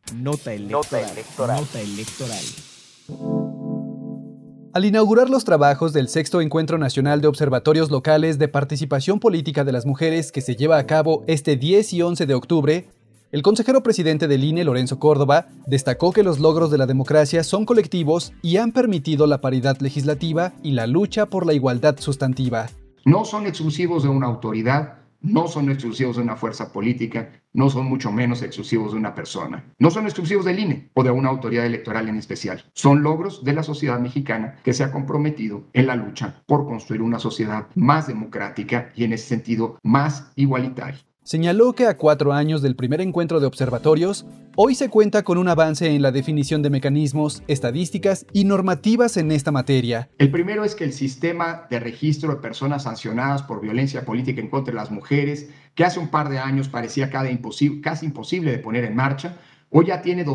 Nota electoral. Nota electoral. Al inaugurar los trabajos del Sexto Encuentro Nacional de Observatorios Locales de Participación Política de las Mujeres, que se lleva a cabo este 10 y 11 de octubre, el consejero presidente del INE, Lorenzo Córdoba, destacó que los logros de la democracia son colectivos y han permitido la paridad legislativa y la lucha por la igualdad sustantiva. No son exclusivos de una autoridad, no son exclusivos de una fuerza política, no son mucho menos exclusivos de una persona. No son exclusivos del INE o de una autoridad electoral en especial. Son logros de la sociedad mexicana que se ha comprometido en la lucha por construir una sociedad más democrática y en ese sentido más igualitaria. Señaló que a 4 años del primer encuentro de observatorios, hoy se cuenta con un avance en la definición de mecanismos, estadísticas y normativas en esta materia. El primero es que el sistema de registro de personas sancionadas por violencia política en contra de las mujeres, que hace un par de años parecía casi imposible de poner en marcha, hoy ya tiene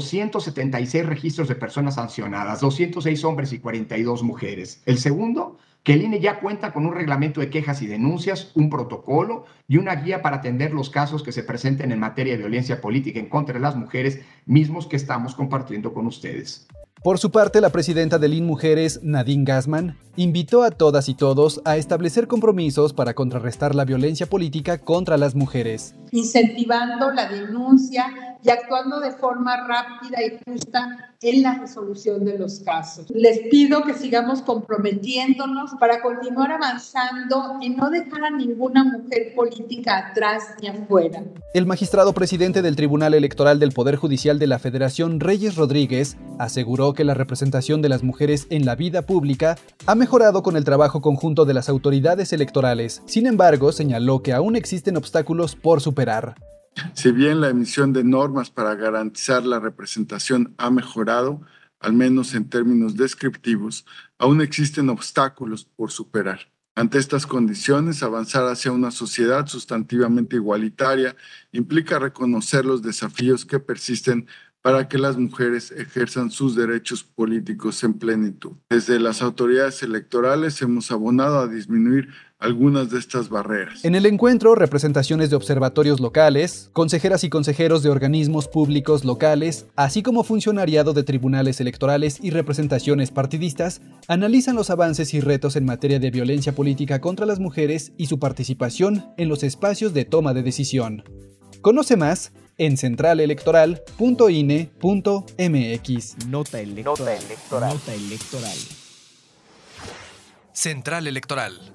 276 registros de personas sancionadas, 206 hombres y 42 mujeres. El segundo, que el INE ya cuenta con un reglamento de quejas y denuncias, un protocolo y una guía para atender los casos que se presenten en materia de violencia política en contra de las mujeres, mismos que estamos compartiendo con ustedes. Por su parte, la presidenta del IN Mujeres, Nadine Gassman, invitó a todas y todos a establecer compromisos para contrarrestar la violencia política contra las mujeres. Incentivando la denuncia y actuando de forma rápida y justa en la resolución de los casos. Les pido que sigamos comprometiéndonos para continuar avanzando y no dejar a ninguna mujer política atrás ni afuera. El magistrado presidente del Tribunal Electoral del Poder Judicial de la Federación, Reyes Rodríguez, aseguró que la representación de las mujeres en la vida pública ha mejorado con el trabajo conjunto de las autoridades electorales. Sin embargo, señaló que aún existen obstáculos por superar. Si bien la emisión de normas para garantizar la representación ha mejorado, al menos en términos descriptivos, aún existen obstáculos por superar. Ante estas condiciones, avanzar hacia una sociedad sustantivamente igualitaria implica reconocer los desafíos que persisten para que las mujeres ejerzan sus derechos políticos en plenitud. Desde las autoridades electorales hemos abonado a disminuir algunas de estas barreras. En el encuentro, representaciones de observatorios locales, consejeras y consejeros de organismos públicos locales, así como funcionariado de tribunales electorales y representaciones partidistas, analizan los avances y retos en materia de violencia política contra las mujeres y su participación en los espacios de toma de decisión. Conoce más en centralelectoral.ine.mx. Nota electoral. Nota electoral. Central Electoral.